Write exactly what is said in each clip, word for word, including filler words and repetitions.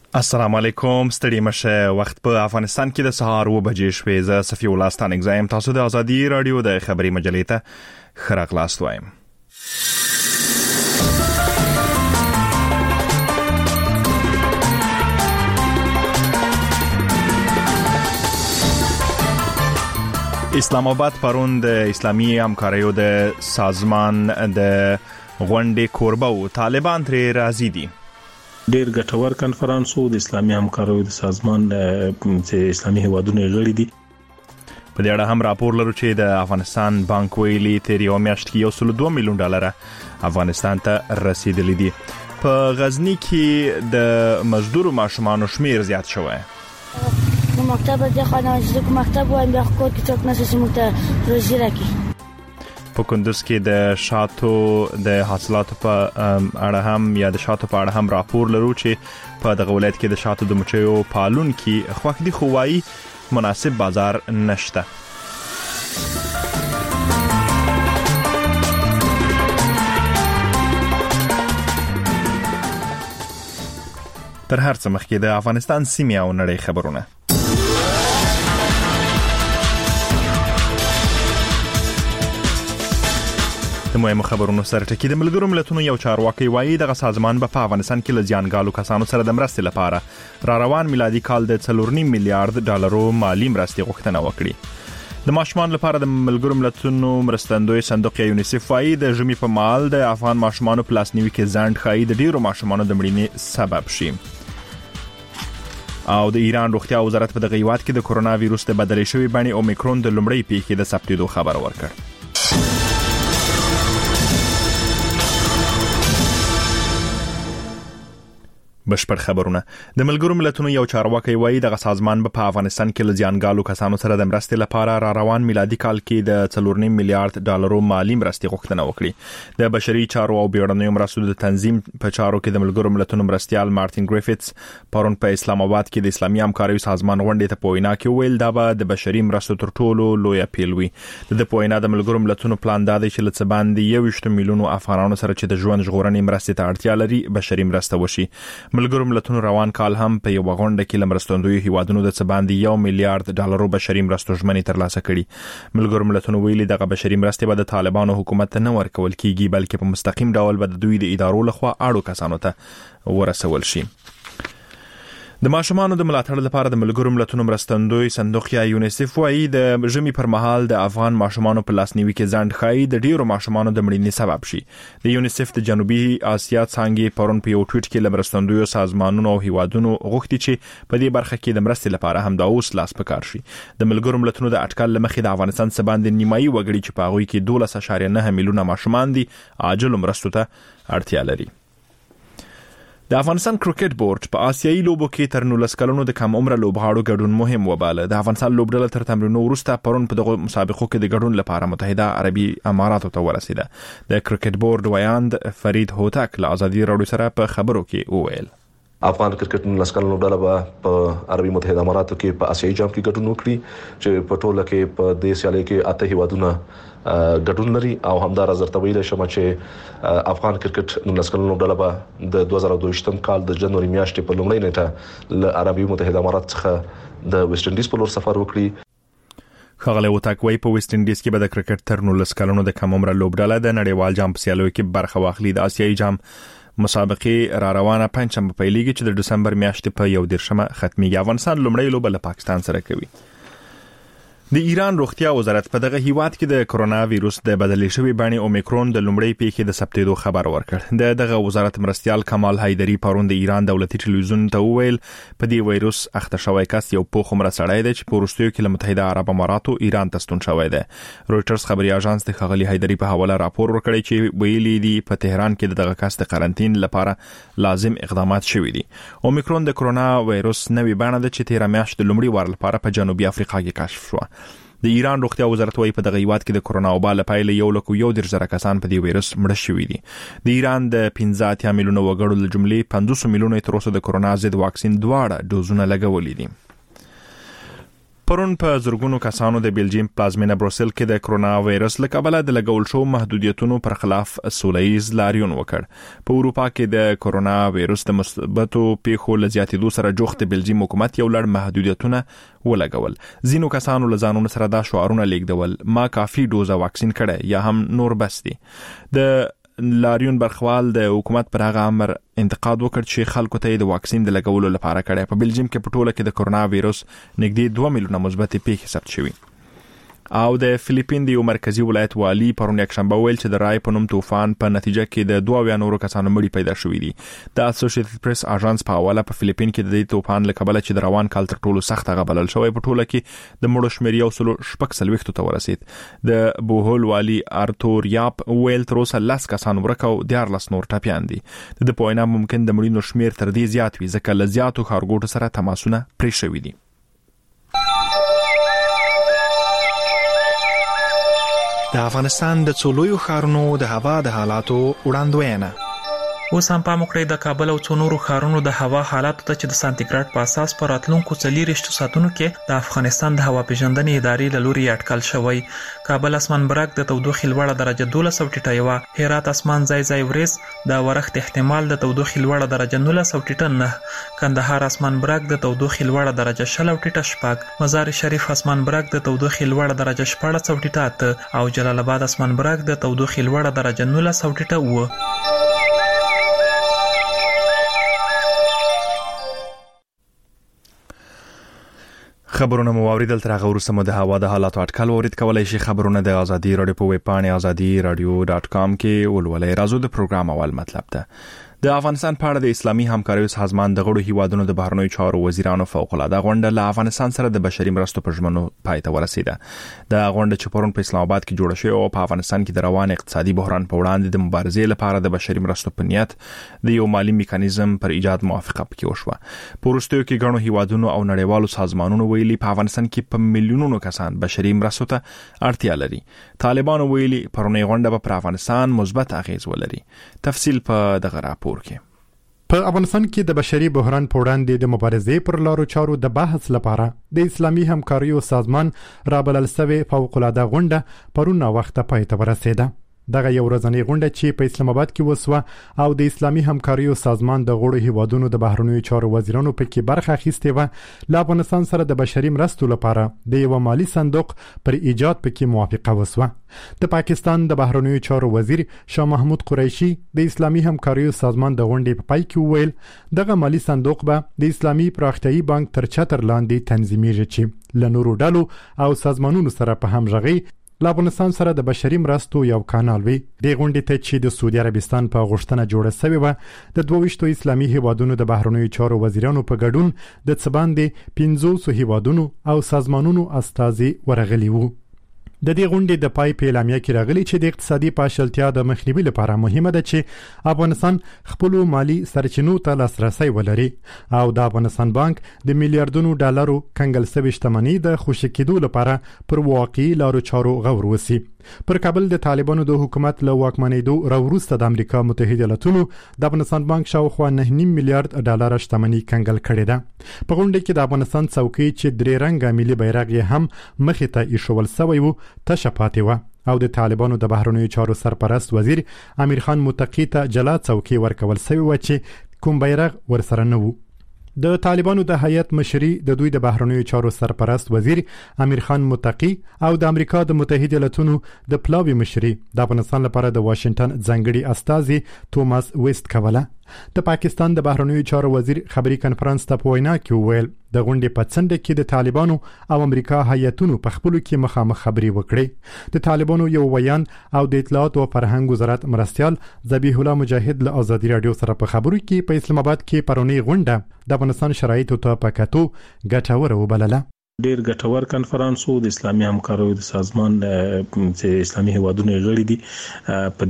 السلام علیکم. ستړي مشه. وخت په افغانستان کې د سهار و بجې شوې. زه صفي الله ستانک زایم. تاسو د ازادي رادیو د خبري مجلې ته خراق لاست وایم. اسلام آباد پرون د اسلامي همکاریو د سازمان د غونډې کوربه او طالبان ترې راضي دي. ډیر ګټور کانفرنس وو د اسلامي همکاریو د سازمان چې اسلامي هیوادونو غړي دي. په دې اړه هم راپور لرو چې د افغانستان بانک ویلي تیر یو میاشت کې یو سل دوه میلیون ډالر افغانستان ته رسیدلی دي. په غزنی کې د مزدور ماشومان شمیر زیات شوی. مکتب د خانه چې مکتب وایم بیا خو کې څوک نشي چې موږ روزي راکړي. په کندوز کې د شاتو د حاصلاتو په اړه هم یا د شاتو په اړه هم راپور لرو چې په دغه ولایت کې د شاتو د مچیو پالون کې خوښ دي خو وايي مناسب بازار نشته. تر هر څه مخکې د افغانستان سیمه او نړۍ خبرونه. د مهمو خبرونو سره ټکی د ملګرو ملتونو یو چارواکي وایي د سازمان په افغانستان کې لزیانګالو کسانو سره د مرستې لپاره را روان میلادي کال د څلور نیم میلیارډ ډالرو مالی مرستې غوښتنه وکړي. د ماشومان لپاره د ملګرو ملتونو مرستندوی صندوق یونیسف وایي د ژمي په مال د افغان ماشومانو په لاسنیوي کې ځنډ ښایي د ډیرو ماشومانو د مړینې سبب شي. او د ایران روغتیا وزارت په دغه هیواد کې د کرونا وایروس د بدلې شوی بڼې اومیکرون د لومړۍ پیښې د ثبتېدو خبر ورکړ. بشپړ خبرونه. د ملګرو ملتونو یو چارواکي وایي د سازمان په افغانستان کې لزیانګالو کسانو سره د مرستې لپاره را روان میلادي کال کې د څلور نیم میلیارډ ډالرو مالی مرستې غوښتنه وکړي. د بشري چارو او بیړنیو مرستو د تنظیم په چارو کې د ملګرو ملتونو مرستيال مارټین ګریفټس پرون په اسلام آباد کې د اسلامي همکاریو سازمان غونډې ته په وینا کې ویل دا به د بشري مرستو تر ټولو لوی اپیل وي. د پوینا د ملګرو ملتونو پلان دا دی چې لڅ باندې یو ویشت میلیونو افغانانو سره چې د ژوند ژغورنې مرستې ته اړتیا لري بشري مرسته وشي. ملګرو ملتونو روان کال هم په یو غونډه کې لمرستندوی هیوادونو د څباندې یو میلیارډ ډالرو بشري مرستو ژمنې ترلاسه کړي. ملګرو ملتونو ویلي دغه بشري مرستې به د طالبانو حکومت ته نه ورکول کیږي بلکې په مستقیم ډول به د دوی د ادارو لخوا اړو کسانو ته ورسول شي. د ماشومانو د ملاتړ لپاره د ملګرو ملتونو مرستندوی صندوق یا یونیسف وایي د ژمي پر مهال د افغان ماشومانو په لاسنیوي کې ځنډ ښایي د ډیرو ماشومانو د مړینې سبب شي. د یونیسف د جنوبي اسیا څانګې پرون په یو ټویټ کې مرستندوی سازمانونو او هیوادونو غوښتي چې په دې برخه کې د مرستې لپاره هم د اوس لاس پکار شي. د ملګرو ملتونو د اټکل لمخې د افغانستان سباندې نیمایي وګړي چې په هغوی کې دولس اعشاریه نه میلیونه ماشومان دي عاجل مرستو ته اړتیا لري. د افغانستان کرکټ بورډ په آسیایي لوبو کې تر نولس کلونو د کم عمره لوبغاړو ګډون مهم وباله. د افغانستان لوبډله تر تمرینو وروسته پرون په دغه مسابقو کې د ګډون لپاره متحده عربي اماراتو ته ورسیده. د کرکټ بورډ ویاند فرید هوتک له ازادي راډیو سره په خبرو کې وویل افغان کرکټ نولس کلونو ډله به په عربي متحده اماراتو کې په آسیایي جام کې ګډون وکړي چې په ټوله کې په دې سیالي کې اته هیوادونه ګډون لري او همدار زرته ویل شم چې افغان کرکټ نولس کلونو ډله به د دوه زره دوه کال د جنوري میاشتې په لومړۍ نیټه له عربي متحده امارات څخه د ویسټ انډیز په لور سفر وکړي. خغله وتاکوي په ویسټ انډیز کې به د کرکټ تر نولس کلونو د کم عمره لوبډله د نړیوال جام په سیالیو کې برخه واخلي. د آسیایي جام مسابقې را روانه پنځم په پیلېږي چې د دسمبر میاشتې په یو دیرشمه ختميږي. افغانستان لومړی لوبه له پاکستان سره کوي. د ایران روغتیا وزارت په دغه هیواد کې د کرونا وایروس د بدلې شوی بڼې اومیکرون د لومړۍ پیښې د ثبتېدو خبر ورکړ. د دغه وزارت مرستيال کمال حیدری پرون د ایران دولتي ټلویزیون ته وویل په دې وایروس اخته شوی کس یو پوخ عمر سړی دی چې په وروستیو کې له متحده عرب اماراتو ایران ته ستون شوی دی. رويټرز خبري اژانس د خغلی حیدری په حواله راپور ورکړی چې ویلي دی په تهران کې دغه کس د قرنټین لپاره لازم اقدامات شوي دي. اومیکرون د کرونا وایروس نوې بڼه ده چې تیر میاشت د لومړي وار لپاره په جنوبي افریقا کې کشف شو. د ایران روغتیا وزارت وايي په دغه هیواد کې د کرونا وبا لپاره یو لک یو ډیر زره کسان په دې وایروس مړه شوي دي. د ایران د پنځه اتیا میلیونو وګړو له جملې پنځوس میلیونو تر اوسه د کرونا ضد واکسین دواړه ډوزونه لګولې دي. پرون په زرګونو کسانو د بلجیم پلازمینه بروسل کې د کرونا وایرس له کبله د لګول شو محدودیتونو پر خلاف سولهییز لاریون وکړ. په اروپا کې د کرونا وایرس د مثبتو پیښو له زیاتېدو سره جوخت بلجیم حکومت یو لړ محدودیتونه ولګول. ځینو کسانو له ځانونو سره دا شعارونه لیکدول: ما کافي ډوزه واکسین کړی یا هم نور بس دي. د لاریون برخوال د حکومت پر هغه امر انتقاد وکړ چې خلکو ته د واکسین د لګولو لپاره کړی. په بلجیم کې په ټوله کې د کرونا وایرس نږدې دوه میلیونه مثبت پیښې ثبت شوي. او د فلیپین د یو مرکزی ولایت والی پرون یک شنبه ویل چې د رای په نوم طوفان په نتیجه کې د دوه نورو کسانو مړي پیدا شوي دي. د اسوسییټډ پریس اژانس په حواله په فلیپین کې د دې طوفان له کبله چې د روان کال تر ټولو سخت غبلل شوی په ټوله کې د مړو شمېر یو سل شپږ څلوېښت ته ورسید. د بوهول والی ارتور یاپ ویل تر اوسه لس کسان ورکو دیارلس نور ټپیان دي. د په وینا ممکن د مړینو شمېر تر دې زیات وي ځکه له زیاتو ښارګوټو سره تماسونه پرې شوي دي. د افغانستان د څلويو ښارونو د هوا د حالاتو وړاندوینه. اوس هم پام وکړئ د کابل او څو نورو ښارونو د هوا حالاتو ته چې د سانتیګراډ په اساس په راتلونکو څلوېښتو ساعتونو کې د افغانستان د هوا پیژندنې ادارې له لوري اټکل شوی. کابل اسمان برګ د تودوخې لوړه درجه دولس ټیټه یوه، هرات اسمان ځای ځای وریځ د ورښت احتمال د تودوخې لوړه درجه نولس ټیټه نه، کندهار اسمان برګ د تودوخې لوړه درجه شل ټیټه شپږ، مزار شریف اسمان برګ د تودوخې لوړه درجه شپاړس ټیټه اته او جلال آباد اسمان برګ د تودوخې لوړه درجه نولس ټیټه اوه. خبرونه مو واوریدل. تر هغه وروسته مو د هوا د حالاتو اټکل اورید. کولای شي خبرونه د ازادي رادیو په ویب پاڼه ازادي رادیو ډاټ کام کې ولولئ. راځو د پروګرام اول مطلب ته. د افغانستان په اړه د اسلامي همکاریو سازمان د غړو هیوادونو د بهرنیو چارو وزیرانو فوق العاده غونډه له افغانستان سره د بشري مرستو په ژمنو پای ته ورسیده. د غونډه چې پرون په اسلام آباد کې جوړه شوې او په افغانستان کې د روان اقتصادي بحران په وړاندې د مبارزې لپاره د بشري مرستو په نیت د یو مالی میکانیزم پر ایجاد موافقه پکې وشوه. په وروستیو کې غړو هیوادونو او نړیوالو سازمانونو ویلي په افغانستان کې په میلیونونو کسان بشري مرستو ته اړتیا لري. طالبانو ویلي پرونی غونډه په افغانستان مثبت اغیز ولري. تفصیل په دغه راپور کې. په افغانستان کې د بشري بحران په وړاندې د مبارزې پر لارو چارو د بحث لپاره د اسلامي همکاریو سازمان رابلل شوی فوق العاده غونډه پرون وخت پای ته ورسیده. دغه یو ورځنی غونډه چې په اسلام آباد کې وسوه او د اسلامي همکاریو سازمان د غړو هیوادونو د بهرنیو چارو وزیرانو پکې برخه اخیستې و، له افغانستان سره د بشري مرستو لپاره د یو مالی صندوق پر ایجاد پکې موافقه وسوه. د پاکستان د بهرنیو چارو وزیر شاه محمود قریشي د اسلامي همکاریو سازمان د غونډې په پای کې وویل دغه مالی صندوق به د اسلامي پراختیایي بانک تر چتر لاندې تنظیمېږي چې له نورو ډلو او سازمانونو سره په همغږي له افغانستان سره د بشري مرستو یو کانال وي. د غونډې ته چې د سعودي عربستان په غوښتنه جوړه شوې وه د دوه ویشتو اسلامي هیوادونو د بهرنیو چارو وزیرانو په ګډون د څه باندې پنځوسو هیوادونو او سازمانونو استازي ورغلي وو. د دې غونډې د پای په اعلامیه کې راغلي چې د اقتصادي پاشلتیا د مخنیوي لپاره مهمه ده چې افغانستان خپل مالی سرچینو ته لاسرسي ولري او د افغانستان بانک د میلیارډونو ډالرو کنګل شوی شتمنۍ د خوشی کېدو لپاره پر واقعي لارو چارو غور وسی. پر کابل د طالبانو د حکومت له واکمنېدو راوروسته د امریکا متحده ایالاتونو د افغانستان بانک شاوخوا نه نیم میلیارډ ډالر شتمنۍ کنګل کړې ده. په غونډه کې د افغانستان څوکۍ چې درې رنګه ملي بیرغ یې هم مخې ته ایښول شوی و تشه پاتې و او د طالبانو د بهرنیو چارو سرپرست وزیر امیر خان متقی ته جلا څوکۍ ورکول شوی و چې کوم بیرغ ورسره نه و. د طالبانو د هیئت مشري د دوی د بهرنیو چارو سرپرست وزیر امیر خان متقی او د امریکا د متحده ایالاتونو د پلاوي مشري د افغانستان لپاره د واشنگټن ځانګړي استازي توماس ویست کوله. د پاکستان د بهرنیو چارو وزیر خبري کنفرانس ته په وینا کې وویل د غونډې په څنډه کې د طالبانو او امریکا هیئتونو په خپلو کې مخامخ خبرې وکړې. د طالبانو یو ویان او د اطلاعات او فرهنګ وزارت مرستيال ذبیح الله مجاهد له ازادي رادیو سره په خبرو کې په اسلام آباد کې پرونی غونډه د افغانستان شرایطو ته پکاتو ګټوره وبلله. ډیر ګټور کنفرانس وو د اسلامي همکاریو د سازمان چې اسلامي هیوادونو غړي دي په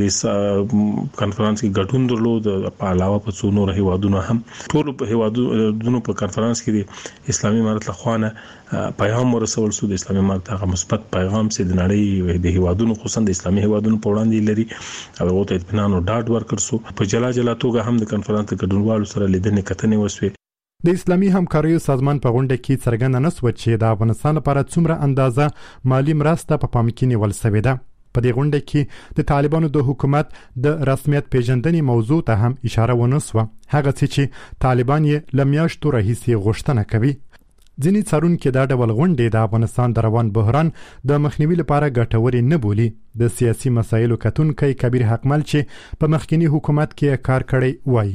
دې کنفرانس کې ګډون درلود. په علاوه په څو نور هیوادونو هم ټول په هیوادونو په کنفرانس کې د اسلامي امارت لخوا پیغام ورسول شو. د اسلامي امارت هغه مثبت پیغام چې د نړۍ د هیوادونو خصوصا د اسلامي هیوادونو په وړاندې لري هغه ته اطمینان او ډاډ ورکړ شو. په جلا جلا توګه هم د کنفرانس د ګډونوالو سره لیدنې کتنې وسوي. د اسلامي همکاریو سازمان په غونډه کې څرګنده نشوه چې د افغانستان لپاره څومره اندازه مالی مرسته په پام کې نیول شوې ده. په دې غونډه کې د طالبانو د حکومت د رسمیت پیژندنې موضوع ته هم اشاره ونه شوه، هغه څه چې طالبان یې له میاشتو راهیسې غوښتنه کوي. ځینې څارونکي دا ډول غونډې د افغانستان د روان بحران د مخنیوي لپاره ګټورې نه بولي. د سیاسي مسایلو کتونکی کبیر حقمل چې په مخکنی حکومت کې کار کړی وایي،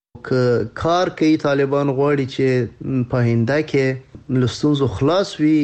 که کار کوي طالبان غواړي چې په هنده کې لستونزو خلاص وي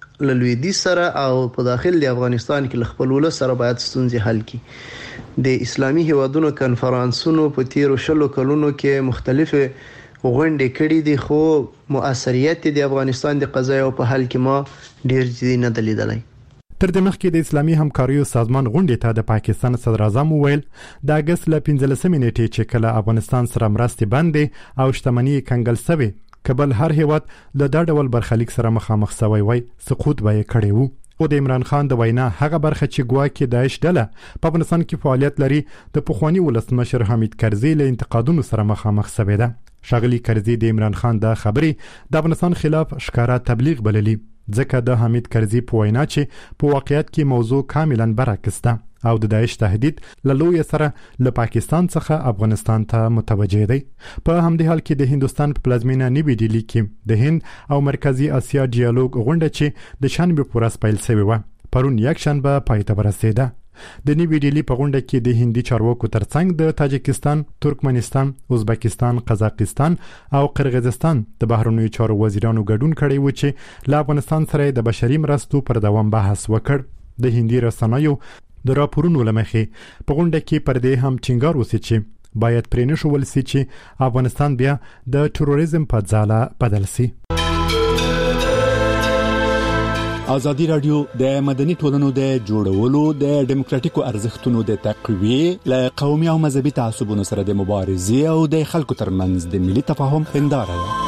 لویدي سره او په داخل د افغانستان کې خپل ول سره باید ستونزې حل کړي. د اسلامي هیوادونو کنفرانسونو په تیرو شلو کلونو کې مختلفه غونډې کړې دي، خو مؤثریت د افغانستان د قضایو په حل کې ما ډیر جدي نه دلیدلای. تر دې مخکې د اسلامي همکاریو سازمان غونډې ته د پاکستان صدر اعظم وویل د اگست ل پنځلسمې نیټې چې کله افغانستان سره مرستې بندې او شتمنۍ کنګل شوې، کبل هر هیواد له دا ډول برخلیک سره مخامخ شوی وای سقوط به یې کړی وو. او د عمران خان د وینا هغه برخه چې ګواکې داعش ډله په افغانستان کې فعالیت لري د پخوانی ولسمشر حمید کرزي له انتقادونو سره مخامخ شوی ده. ښاغلي کرزي د عمران خان د خبرې د افغانستان خلاف ښکارا تبلیغ بللی، ځکه د حمید کرزي په وینا چې په واقعیت کې موضوع کاملا برعکس ده او د داعش تهدید له لوی سره له پاکستان څخه افغانستان ته متوجه دی. په همدې حال کې د هندستان په پلازمینه نیوی ډیلی کې د هند او مرکزی اسیا ډیالوګ غونډه چې د شنبه پر ورځ پیل شوې و پرون یک شنبه پای ته ورسېده. د نیوی ډیلی په غونډه کې د هندي چارواکو ترڅنګ د تاجکستان، ترکمنستان، ازبکستان، قزاقستان او قرغیزستان د بهرنیو چارو وزیرانو ګډون کړی و چې له افغانستان سره د بشري مرستو پر دوام بحث وکړ. د هندي رسنیو د راپورونو لمخې په غونډه کې پر دې هم ټینګار وشي چې باید پرې نشول شي چې افغانستان بیا د تروریزم په ځاله بدل شي. ازادي رادیو د مدني ټولنو د جوړولو د ډیموکراتیکو ارزښتونو د تقویه ل قومي او مذهبي تعصبونو سره د مبارزې او د خلکو ترمنځ د ملي تفاهم هنداره ده.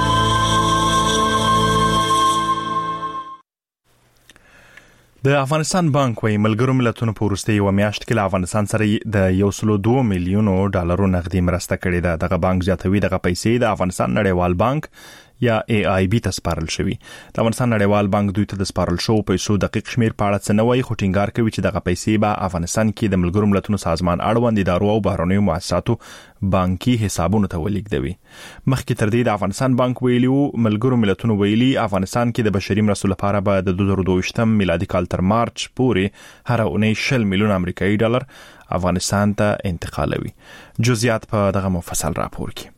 د افغانستان بانک وايي ملګرو ملتونو په وروستي یو میاشت کې له افغانستان سره د یو سل او دوه میلیونو ډالرو نغدي مرسته کړې ده. دغه بانک زیاتوي دغه پیسې د افغانستان نړیوال بانک یا ای آی بی ته سپارل شوی. د افغانستان نړیوال بانک دوی ته د سپارل شو پیسو دقیق شمیر په اړه څه نه وایي، خو ټینګار کوي چې دغه پیسې به افغانستان کې د ملګرو ملتونو سازمان اړوند ادارو او بهرنیو مؤسساتو بانکي حسابونو ته ولېږدوي. مخکې تر دې د افغانستان بانک ویلي وو ملګرو ملتونو ویلي افغانستان کې د بشري مرستو لپاره به د دوه زره دوه میلادي کال تر مارچ پورې هر اونۍ شل میلیون امریکایي ډالر افغانستان ته انتقالوي. جزئیات په دغه مفصل راپور کې.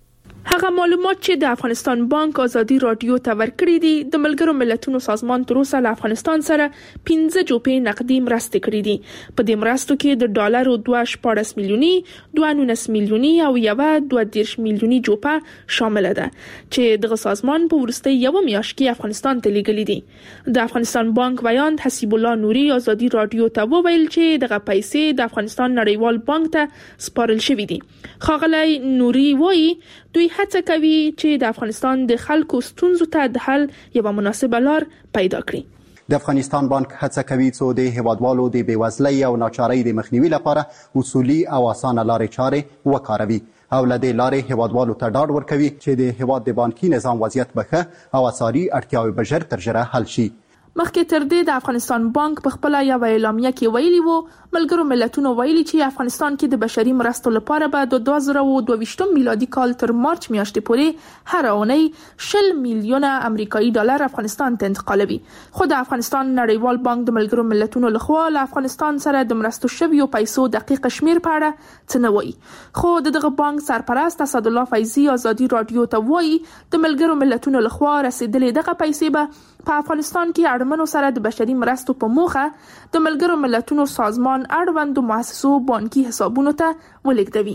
هغه معلومات چې د افغانستان بانک ازادي رادیو ته ورکړي دي د ملګرو ملتونو سازمان تر اوسه له افغانستان سره پنځه جوپې نقدي مرستې کړې دي. په دې مرستو کې د ډالرو دوه شپاړس میلیوني، دوه نولس میلیوني او یو دوه دیرش میلیوني جوپه شامل ده چې دغه سازمان په ورستي یو میاشت کې افغانستان ته لیږلي دي. د افغانستان بانک ویاند حسیب الله نوري ازادي رادیو ته وویل چې دغه پیسې د افغانستان نړیوال بانک ته سپارل شوې دي. ښاغلی نوري وایي دوی هڅه کوي چې د افغانستان د خلکو ستونزو ته د حل یو مناسبه لار پیدا کړي. د افغانستان بانک هڅه کوي چې د هیوادوالو د بیوزلۍ او ناچارۍ د مخنیوي لپاره اصولي او اسانه لارې چارې وکاروي او له دې لارې هیوادوالو ته ډاډ ورکوي چې د هیواد د بانکي نظام وضعیت به ښه او اساسي اړتیاوې به ژر تر ژره حل شي. مخکې تر دې د افغانستان بانک په خپل یو اعلامیه کې ویلي وو ملګرو ملتونو ویلي چې افغانستان کې د بشري مرستو لپاره به د دوه زره دوه میلادي کال تر مارچ میاشتې پورې هر اونۍ شل میلیونه امریکایي ډالر افغانستان ته انتقالوي. خو د افغانستان نړیوال بانک د ملګرو ملتونو لخوا له افغانستان سره د مرستو شویو پیسو دقیق شمیر په اړه څه نه وایي. خو دغه بانک سرپرست اسدالله فیضي ازادي رادیو ته وایي د ملګرو ملتونو لخوا رسیدلې دغه پیسې به په افغانستان کې اړمنو سره د بشري مرستو په موخه د ملګرو ملتونو سازمان اړوندو مؤسسو بانکي حسابونو ته ولېږدوي.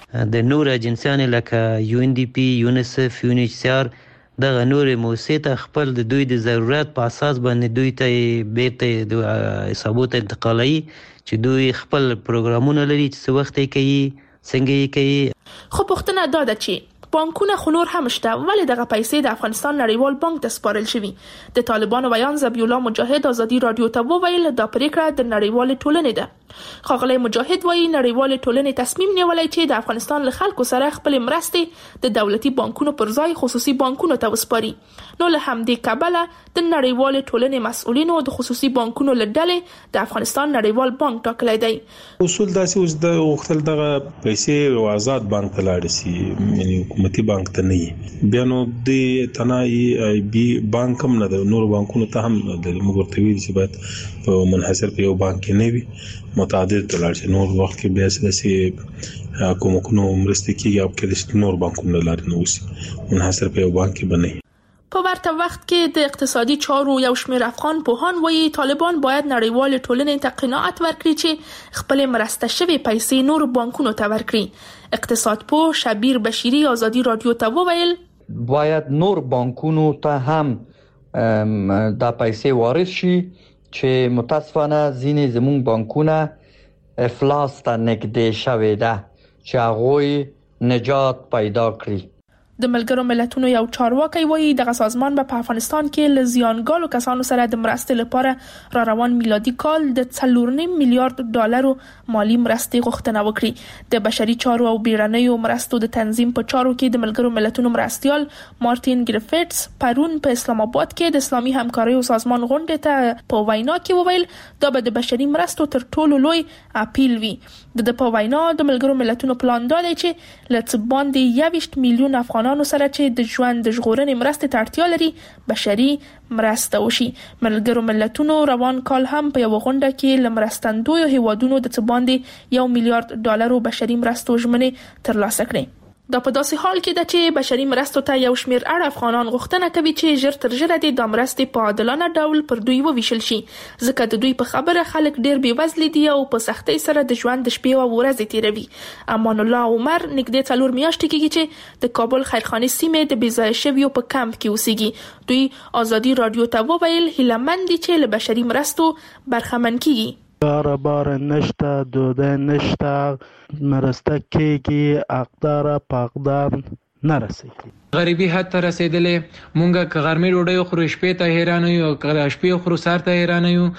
د نور اجنسیانو لکه یو ان ډي پی، یونیسف، یو ان ایچ سی آر دغه نور موسسې ته خپل د دوی د ضرورت په اساس باندې دوی ته بیرته د حسابونو ته انتقالوي چې دوی خپل پروګرامونه لري چې څه وخت یې کوي، څنګه یې کوي. خو پوښتنه دا ده چې بانکونه خو نور هم شته، ولی دغه پیسې د افغانستان نړیوال بانک ته سپارل شوي. د طالبانو بیان ذبیح الله مجاهد ازادي رادیو ته وویل دا پریکړه د نړیوال ټولنې ده. ښاغلی مجاهد وایي نړیوال ټولنې تصمیم نیولی چې د افغانستان له خلکو سره خپل مرستې د دولتي بانکونو پر ځای خصوصي بانکونو ته وسپاري. نو له همدې کبله د نړیوال ټولنې مسؤلینو د خصوصي بانکونو له ډلې د افغانستان نړیوال بانک ټاکلی دی. اصول داسې اوس د وختل دغه پیسې یو آزاد بانک ته لاړ شي، یعنی حکومتي بانک ته نه. بیا نو د تناي ای بي بانک هم نه د نور بانکونو ته هم د مګورتوي چې باید په منحصر په یو بانک کې نه وي، متعدد ته لاړ شي. نور وخت کې بیا سره کومکونو مرسته کیږي او کې نور بانکونو لاري نه وسی، منحصر په یو بانک کې بنئ. په ورته وخت کې د اقتصادي چارو یو شمېر افغان پوهان وایي طالبان باید نړیوال ټولنې ته قناعت ورکړي چې خپل مرسته شوی پیسې نور بانکونو ته ورکړي. اقتصاد پوه شبیر بشیری ازادي رادیو ته وویل باید نور بانکونو ته هم دا پیسې وارد شي چې متاسفانه ځینې زموږ بانکونه افلاس ته نږدې شوي ده چې هغوی نجات پیدا کړي. د ملګرو ملتونو یو چارواکي وایي دغه سازمان به په افغانستان کې له زیانګالو کسانو سره د مرستې لپاره را روان میلادي کال د څلور نیم میلیارډ ډالرو مالی مرستې غوښتنه وکړي. د بشري چارو او بیړنیو مرستو د تنظیم په چارو کې د ملګرو ملتونو مرستيال مارټین ګریفټس پرون په اسلام آباد کې د اسلامي همکاریو سازمان غونډې ته په وینا کې وویل دا به د بشري مرستو تر ټولو لوی اپیل وي. د په وینا د ملګرو ملتونو پلان دی چې له باندې یویشت میلیون افغان سره چې د ژوند د ژغورنې مرستې ته اړتیا لري بشري مرسته وشي. ملګرو ملتونو روان کال هم په یو غونډه کې له مرستندویو هیوادونو د څه باندې یو میلیارډ ډالرو بشري مرستو ژمنې ترلاسه کړې. دا په داسې حال کې ده چې بشري مرستو ته یو شمېر اړ افغانان غوښتنه کوي چې ژر تر ژره د مرستې په عادلانه ډول پر دوی وویشل شي، ځکه د دوی په خبره خلک ډېر بېوزلي دي او په سختۍ سره د ژوند د شپې او ورځې تیروي. امان الله عمر نږدې څلور میاشتې کېږي چې د کابل خیرخانې سیمې د بېځایه شویو په کمپ کې اوسېږي. دوی ازادي رادیو ته وویل هیلهمند دي چې له بشري مرستو برخمن کیږي. بار بار نشته، دوده نشته، مرسته کېږي، اقدار پاقدار نرسېږي. غریبي حد ته رسېدلې. مونږه که غرمې ډوډۍ خورو شپې ته حیران یو، که شپې خورو سهار ته حیران یو.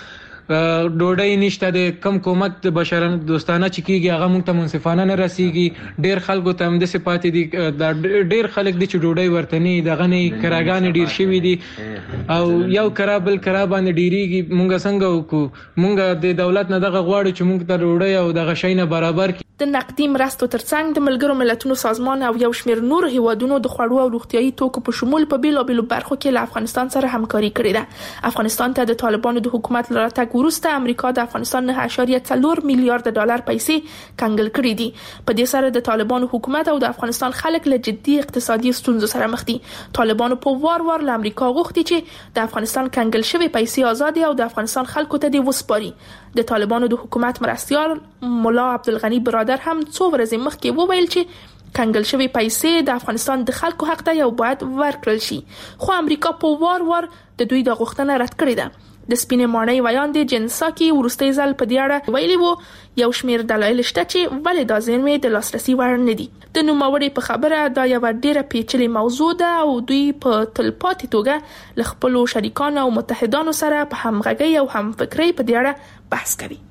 ډوډۍ نشته، د کم کومک د بشر دوستانه چې کېږي هغه مونږ ته منصفانه نه رسېږي. ډېر خلکو ته همداسې پاتې دي، ډېر خلک دي چې ډوډۍ ورته نه دغه نه کراګانې ډېر شوي دي او یو کرا بل کرا باندې ډېرېږي. مونږ څنګه وکړو؟ مونږ د دولت نه دغه غواړو چې مونږ ته ډوډۍ او دغه شی نه برابر کړي. د نقدي مرستو ترڅنګ د ملګرو ملتونو سازمان او یو شمېر نور هیوادونو د خوړو او روغتیايي توکو په شمول په بیلابیلو برخو کې له افغانستان سره همکاري کړې ده. افغانستان ته د طالبانو د حکومت له راتګ وروسته امریکا د افغانستان نه اشاریه څلور میلیارډ ډالر پیسې کنګل کړې دي. په دې سره د طالبانو حکومت او د افغانستان خلک له جدي اقتصادي ستونزو سره مخ دي. طالبانو په وار وار له امریکا غوښتي چې د افغانستان کنګل شوی پیسې آزاد او د افغانستان خلکو ته دی وسپاري. د طالبانو د حکومت مرستيال مولا عبدالغنی برادر هم څو ورځې مخکې وویل چې کنګل شوی پیسې د افغانستان د خلکو حق دی او باید ورکړل شي، خو امریکا په وار وار د دوی د غوښتنه رد کړې ده. د سپینې ماڼۍ ویان دی جنساکي وروستي ځل په دې اړه ویلي وو یو شمېر دلایل شته چې ولې دا زیرمې د لاسرسي وړ نه دي. د نوموړي په خبره دا یو ډېره پیچلې موضوع ده او دوی په تلپاتې توګه له خپلو شریکانو او متحدانو سره په همغږۍ او همفکرۍ په دې اړه بحث کوي.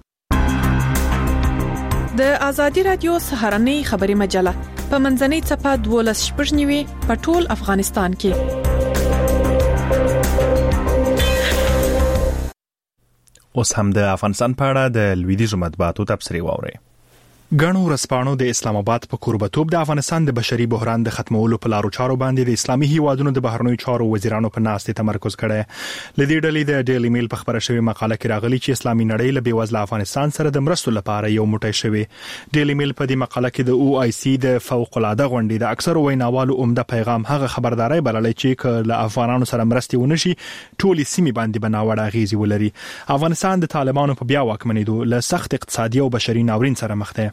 د ازادي رادیو سهارنۍ خبري مجله په منځنۍ صفحه دولس شپږ نیوي په ټول افغانستان کې. اوس هم د افغانستان په اړه د لویدیځو مطبوعاتو تبصرې واورئ. ګڼو ورځپاڼو د اسلام آباد په کوربتوب د افغانستان د بشري بحران د ختمولو په لارو چارو باندې د اسلامي هیوادونو د بهرنیو چارو وزیرانو په ناستې تمرکز کړی. لدې ډلې د ډیلی میل په خبره شوی مقاله کې راغلي چې اسلامي نړۍ له بیوزله افغانستان سره د مرستو لپاره یو موټی شوی. ډیلی میل په دې مقاله کې د او آی سی د فوق العاده غونډې د اکثر ویناوالو عمده پیغام هغه خبرداري بللې چې ک له افغانانو سره مرستې ونشي ټولي سیمې باندې بناوړه غیزي ولري. افغانستان د طالبانو په بیا واکمنېدو له سخت اقتصادي او بشري ناورین سره مخ دی.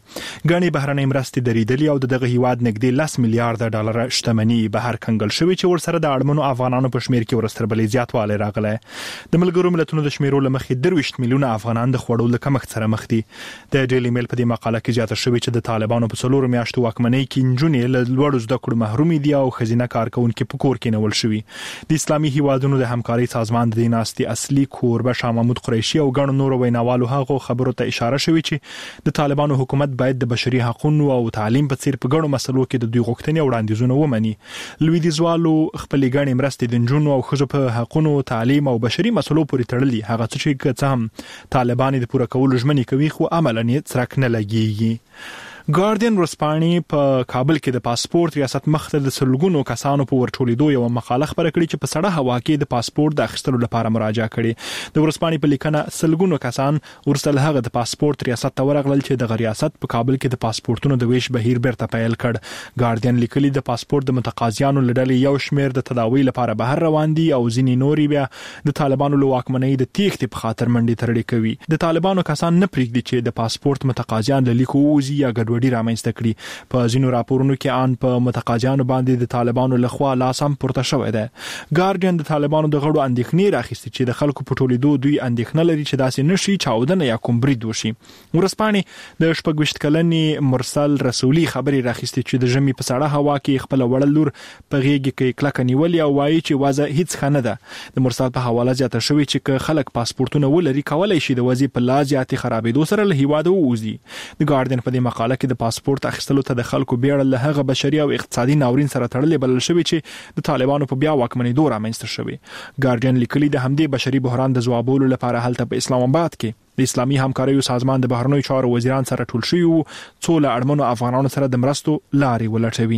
غني بهرنۍ مرستې درېدلې او دغه هیواد نږدې لس میلیارډ ډالر شتمنۍ بهر کنګل شوې چې ورسره د اړمنو افغانانو په شمیر کې ورستربلې زیاتوالی راغلی. د ملګرو ملتونو د شمیرو لمخې درویشت میلیونه افغانان د خوړو له کمښت سره مخ دي. د ډیلی میل په دې مقاله کې زیاته شوې چې د طالبانو په څلورو میاشتو واکمنۍ کې نجونې له لوړو زده کړو محرومې دي او ښځینه کارکوونکي په کور کې نیول شوي. د اسلامي هیوادونو د همکارۍ سازمان د دې ناستې اصلي کوربه شاه محمود قریشي او ګڼو نورو ویناوالو هغو خبرو ته اشاره شوې چې د طالبانو حکومت باید د بشري حقوقو او تعلیم په څیر په ګڼو مسلو کې د دوی غوښتنې او وړاندیزونه ومني. لویدیځوالو خپل ګڼې مرستې د نجونو او ښځو په حقوقو، تعلیم او بشري مسلو پورې تړلي، هغه څه چې څه هم طالبان د پوره کولو ژمنې کوي خو عملاً یې څرک نه لګیږي. ګارډین ورسپانې په کابل کې د پاسپورت ریاست مخته د سلګونو کسانو په ورټولېدو یو مقاله خبره کړې چې په سړه هوا کې د پاسپورت د اخیستلو لپاره مراجعه کړې. د ورسپانې په لیکنه سلګونو کسان ورسره هغه د پاسپورت ریاست ته ورغلل چې د ریاست په کابل کې د پاسپورتونو د ویش بهیر بیرته پیل کړ. ګارډین لیکلي د پاسپورت د متقاضیانو لړلې یو شمیر د تداوی لپاره بهر روان دي او ځینې نوري بیا د طالبانو له واکمنۍ د تېښتې په خاطر منډې ترړې کوي. د طالبانو کسان نه پرېږدي چې د پاسپورت متقاضیان له لیکو ووځي یا ګډوډي رامنځته کړي. په ځینو راپورونو کې ان په متقاضیانو باندې د طالبانو لخوا لاس هم پورته شوی دی. ګارډین د طالبانو د غړو اندېښنې راخیستې چې د خلکو په ټولېدو دوی اندېښنه لري چې داسې نشي چاودنه یا کوم برید وشي. ورسپانې د شپږویشت کلنې مرسل رسولي خبرې راخیستې چې د ژمي په سړه هوا کې خپل وړل لور په غېږ کې کلکه نیولې او وایي چې وضع هیڅ ښه نه ده. د مرسل په حواله زیاته شوې چې که خلک پاسپورتونه ولري کولای شي د وضع په لا زیاتې خرابېدو سره له هیواده ووځي. د ګارډین په دې مقاله کې د پاسپورت اخیستلو ته د خلکو بیړه له هغه بشري او اقتصادي ناورین سره تړلې بلل شوی چې د طالبانو په بیا واکمنېدو رامنځته شوی. ګارډین لیکلي د همدې بشري بحران د ځوابولو لپاره هلته په اسلام آباد کې د اسلامي همکاریو سازمان د بهرنیو چارو وزیران سره ټول شوي وو څو له اړمنو افغانانو سره د مرستو لارې ولټوي.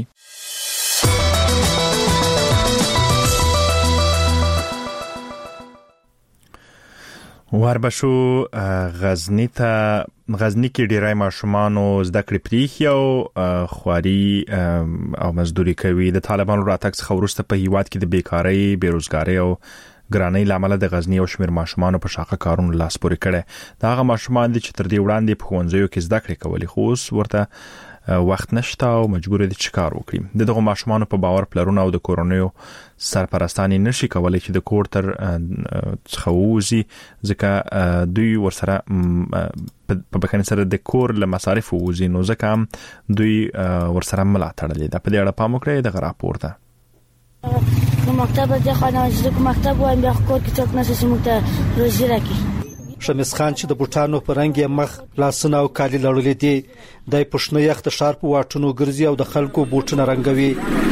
وربشو غزنی ته غزنی کې ډیری ماشومان زده کړې پریخي او خواري او مزدوري کوي. د طالبانو راتګ څخه وروسته په هیواد کې د بیکارۍ، بیروزګارۍ او ګرانۍ لامل د غزنی او شمیر ماشومان په شاقه کارونو لاس پورې کړي. دا هغه ماشومان دي چې تر دې وړاندې په ښوونځیو کې زده کړې کولې خو اوس ورته وخت نشته او مجبور دي چې کار وکړي. د دغه ماشومان په باور پلرونه او د کورونیو سرپرستانی نشي کولای چې د کور تر څخه ووزي ځکه دوی ورسره په بخښنې سره د کور له مصارف ووزي نو ځکه هم دوی ورسره ملاتړ لري. په دې اړه پام وکړئ د راپور ته. نو مکتب د خانه چې مکتب وایم بیا کور کې څوک نشي چې موږ ته روزي راکړي. شمس خان چې د بوټانو په رنګ یې مخ لاسونه او کالي لړلې دي د پښنو یخ د شارپ واټونو ګرځي او د خلکو بوټونه رنګوي.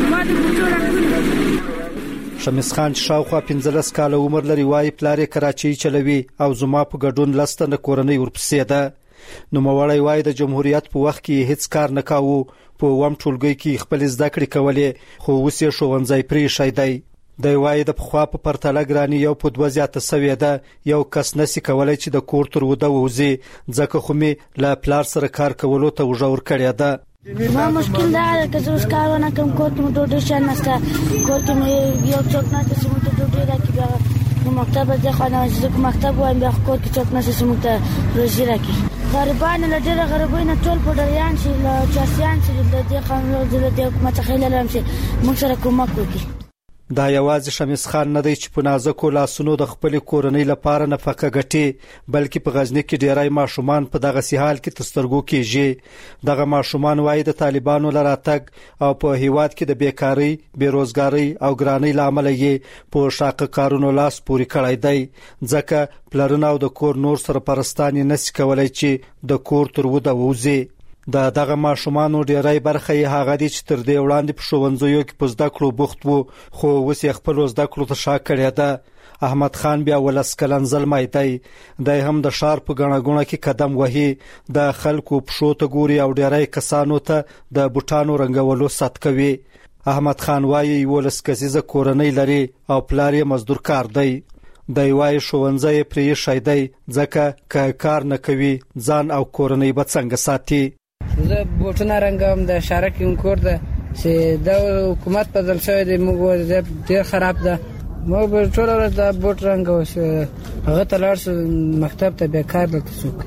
شمس خان شاوخوا پنځلس کاله عمر لري وايي پلار کراچي چلوي او زما په ګډون لسته نه کورنۍ ورپسې ده. نو موړی وايي د جمهوریت په وخت کې هیڅ کار نه کاوه په وم ټولګي کې خپل زده کړې کولې خو اوس یې ښوونځی پرې شي دی. د وای د پخوا په پرتله ګرانی یو په دوه زیاته سوي ده یو کس نسی کولای چې د کور تر وده وځي ځکه خو می لا پلار سره کار کولو ته وژور کړی ده. ما مشکل ده چې زه کارونه کوم کور ته ډوډۍ شان نسته کور کې مې یو څوک نه چې موږ ته ډوډۍ راکړي. نو مکتب د خانه چې مکتب وایم بیا کور کې څوک نه چې موږ ته روزي راکړي. غریبان له ډېر غریبین ټول په ډریان شي له چاسيان چې د دې قانون د دې حکومت خیال لرم چې موږ سره کومک وکړي. دا یوازې شمس خان نه دی چې په نازکو لاسونو د خپل کورنۍ لپاره نفقه ګټي بلکې په غزنی کې ډیری ماشومان په دغه سیحال کې تسترګو کېږي. دغه ماشومان وايي د طالبانو لراتګ او په هیواد کې د بیکاری، بیروزګاری او ګرانۍ لامل یې په شاقه کارونو لاس پوري کړی دی ځکه پلرونه او د کور نور سره پرستانی نشي کولای چې د کور تر وده ووزي. دا دغه ماشومان ډیری برخه یې هغه دي چې تر دې وړاندې په ښوونځیو کې په زده کړو بوخت وو خو اوس یې خپل زده کړو ته شا کړی ده. احمد خان بیا ولس کلن زلمی دی د هم د شار په غڼه غڼه کې قدم وهي د خلکو په شو ته ګوري او ډیری کسانو ته د بوټانو رنگولو ست کوي. احمد خان وايي ولس کسیزه کورنۍ لري او پلار یې مزدور کار دی. د یوای ښوونځی پرې شای دی ځکه که کار نه کوي ځان او کورنۍ به څنګه ساتي. زه بوټونه رنګوم د شارک یو کور ده چې د حکومت په ځل شوی دی موږ ډېر خراب ده موږ به ټول ورځ د بوټ رنګو هغه ته لاړ شو مکتب ته بیکار دلته څوک.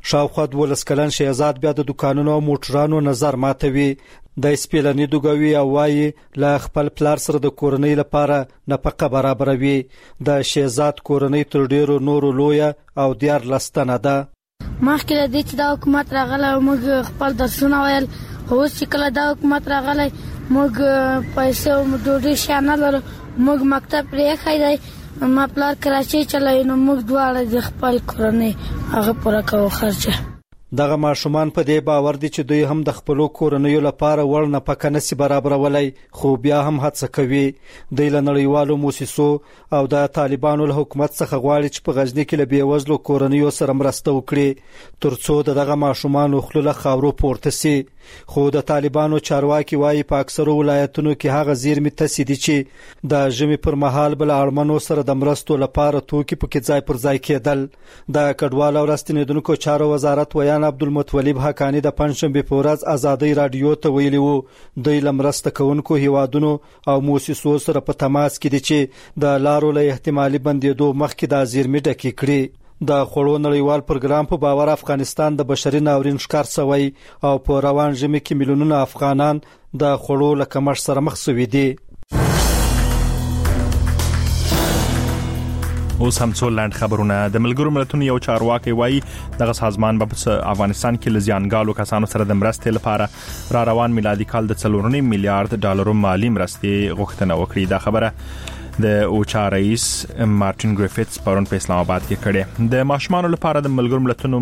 شاوخوا دولس کلن شهزاد بیا د دکانونو او موټرانو نظر ماتوي. د سپیلنی دوګوي او وايي لا خپل پلار سره د کورنۍ لپاره نفقه برابروي. د شهزاد کورنۍ تر ډیرو نورو لویه او دیار لستنه ده. مخکې د دې چې د حکومت راغله موږ خپل درسونه ویل، خو اوس چې کله د حکومت راغله موږ پیسې او ډوډۍ شانه لرو، موږ مکتب پرې خایدای. ما پلار کراچۍ چلوي نو موږ دواړه د خپل کورنۍ هغه پوره کوو خرچه. دغه ماشومان په دې باور دي چې دوی هم د خپل کورنۍ لپاره وړ نه پکه نسی برابرولای، خو بیا هم هڅه کوي. د نړیوالو موسسو او د طالبانو له حکومت څخه غواړي چې په غزنی کې له بیوزلو کورنۍ سره مرسته وکړي ترڅو دغه ماشومان خپل خاورو پورته سي. خو د طالبانو چارواکي وايي په اکثرو ولایتونو کې هغه زیرمې تسدي چې د ژمي پر مهال بل اړمنو سره د مرستو لپاره توکي پکې ځای پر ځای کېدل. د کډوالو او راستنیدونکو چارو وزارت ویان عبدالمطلب حقانی د پنځشنبه په ورځ ازادي رادیو ته ویلي وو د لمرسته کوونکو هیوادونو او موسسو سره په تماس کې دي چې د لارو له احتمالي بندیدو مخکې د زیرمې ډکې کړي. د خوړو نړیوال پروګرام په باور افغانستان د بشري ناورین ښکار شوی او په روان ژمي کې میلیونونه افغانان د خوړو له کمښت سره مخ شوي دي. اوس هم څو لاند خبرونه. د ملګرو ملتونو یو چارواکي وایي دغه سازمان په افغانستان کې لزیانګالو کسانو سره د مرستې لپاره را روان میلادي کال د څلور نیم میلیارډ ډالرو مالی مرستې غوښتنه وکړي. دا خبره د اوچا رئیس مارټین ګریفټس پرون په اسلام آباد کې کړه. د ماشومانو لپاره د ملګرو ملتونو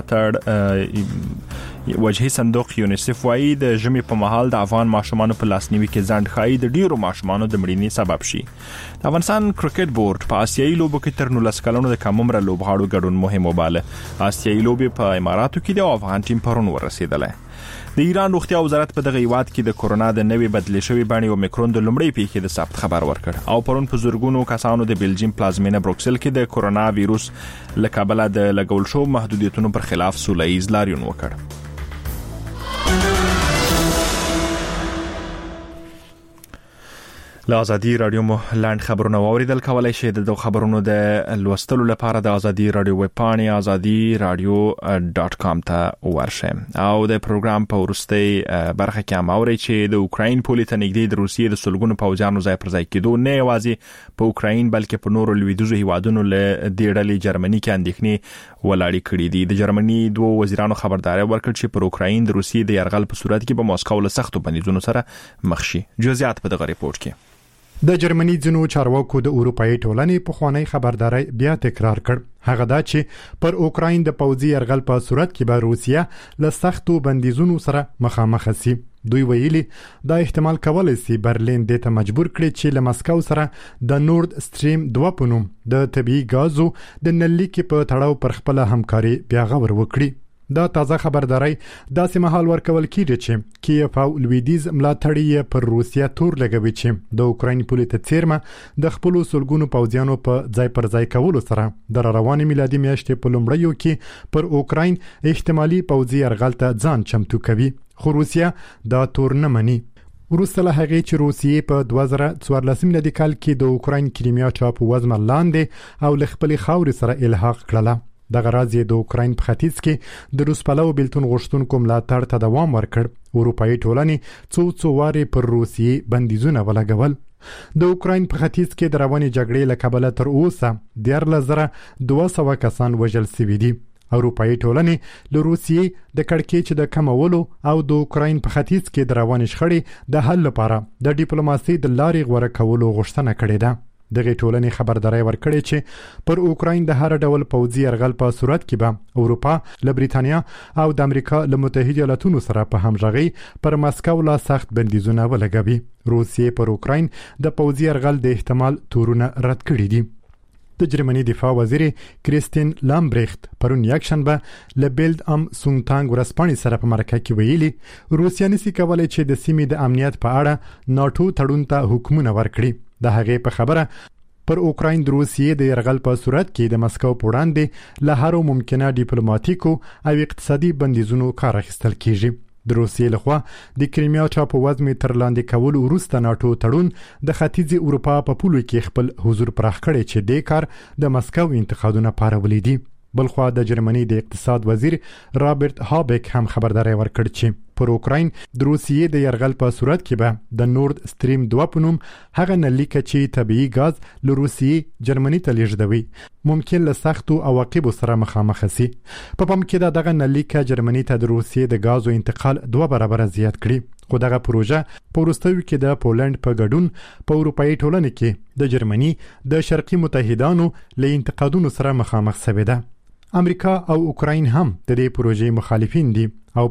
ملاتړ وجهي صندوق یونیسف وايي د ژمي په مهال د افغان ماشومانو په لاسنیوي کې ځنډ خای د ډیرو ماشومانو د مړینې سبب شي. د افغانستان کرکټ بورډ په آسیایي لوبو کې تر نولس کلونو د کم عمره لوبغاړو ګډون مهم وباله. آسیایي لوبې په اماراتو کې د افغان ټیم پرون ورسېدله. د ایران روغتیا وزارت په دغه هیواد کې د کورونا د نوې بدلې شوې بڼې اومیکرون د لومړۍ پیښې د ثبت خبر ورکړ او پرون په زورګونو کسانو د بلجیم پلازمینه بروکسل کې د کورونا وایروس له کبله د لګول شو محدودیتونو پر خلاف سوله ییز لاریون وکړ. له ازادي رادیو مو لاند خبرونه اوریدل کولای شئ. د خبرونو د لوستلو لپاره د ازادي رادیو ویب پاڼې ازادي رادیو ډاټ کام ته ورشئ او د پروګرام په ورستۍ برخه کې هم اورئ چې د اوکراین پولې ته نږدې د روسیې د سلګونو پوځیانو ځای پر ځای کېدو نه یوازې په اوکراین بلکې په نورو لویدیځو هیوادونو له دې ډلې جرمني کې اندېښنې ولاړې کړې دي. د جرمني دوه وزیرانو خبرداري ورکړه چې پر اوکراین د روسیې د یرغل په صورت کې به ماسکو له سختو بندیزونو سره مخ شي. جزئیات په دغه ریپورت کې. د جرمني ځینو چارواکو د اروپאי ټولنې په خوانی خبرداري بیا تکرار کړ. هغه دا چې پر اوکراین د پوځي یرغل په صورت کې به روسیا له سختو بندیزونو سره مخامخ شي. دوی ویلي دا احتمال کولای شي برلین د ته مجبور کړي چې له مسکو سره د نورد سټریم دوه په نوم د طبي غازو د نللیک په تړاو پر خپل همکاري بیا غور وکړي. دا تازه خبرداري داسې مهال ورکول کیږي چې کیف او لویدیز ملاتړي پر روسیا تور لګوي چې د اوکراین پولیس ته چیرمه د خپل سلګونو پوځیانو په ځای پر ځای کولو سره د رواني میلادي میاشتې په لومړیو کې پر اوکراین احتمالي پوځي یرغل ته ځان چمتو کوي. خو روسیا دا تور نه مني. وروسته له هغې چې روسیې په دوه زره څوارلس میلادي کال کې د اوکراین کریمیا چاپ وزمه لاندې او له خپل خاورې سره الحاق کړله. دغه راز د اوکراین په ختیځ کې د روس پلو بیلتون غوښتونکو ملاتړ ته دوام ورکړ. اروپאי ټولنې څو څو واره پر روسیې بندیزونه ولګول. د اوکراین په ختیځ کې د روانې جګړې له کبله تر اوسه دیارلس زره دوه سوه کسان وژل شوي دي. اروپאי ټولنې له روسیې د کړکېچ د کمولو او د اوکراین په ختیځ کې د روانې شخړې د حل لپاره د ډیپلوماسي د لارې غوړه کولو غوښتنه کړې ده. دغه ټولنې خبرداري ورکړې چې پر اوکراین د هر ډول پوځي یرغل په صورت کې به اروپا له بریتانیا او د امریکا له متحده ایالاتونو سره په همغږي پر مسکو لا سخت بندیزونه ولګوي. روسیې پر اوکراین د پوځي یرغل د احتمال تورونه رد کړي دي. د جرمني دفاع وزیر کریستین لامبریخت پرون یکشنبه له بیلد ام سونګټانګ ورسپانې سره په مرکه کې ویلي روسیا نشي کولای چې د سیمې د امنیت په اړه ناتو تړون ته حکمونه ورکړي. د هغې په خبره پر اوکراین د روسیې د یرغل په صورت کې د مسکو په وړاندې له هر ممکنه ډیپلوماټیکو او اقتصادي بندیزونو کار اخیستل کیږي. د روسیې لخوا د کریمیا چاپ وزمې تر لاندې کول وروسته ناتو تړون د ختیځې اروپا په پولو کې خپل حضور پراخ کړي چې د کار د مسکو انتقادونه پارولې دي. بلخوا د جرمني د اقتصاد وزیر رابرټ هابک هم خبرداري ورکړ چې پر اوکراین د روسیې د يرغل په صورت کې به د نورد سټریم دوه پنوم هغه نلیک چې طبيعي غاز له روسیې جرمني ته لیږدوي ممکن له سختو عواقبو سره مخامخ شي. په پام کې دغه نلیک جرمني ته د روسیې د غازو انتقال دوه برابر زیات کړي خو دغه پروژه په وروستیو کې د پولند په ګډون په اروپאי ټولنه کې د جرمني د شرقي متحدانو له انتقادونو سره مخامخ شوې ده. امریکا او اوکراین هم د دې پروژې مخالفین دي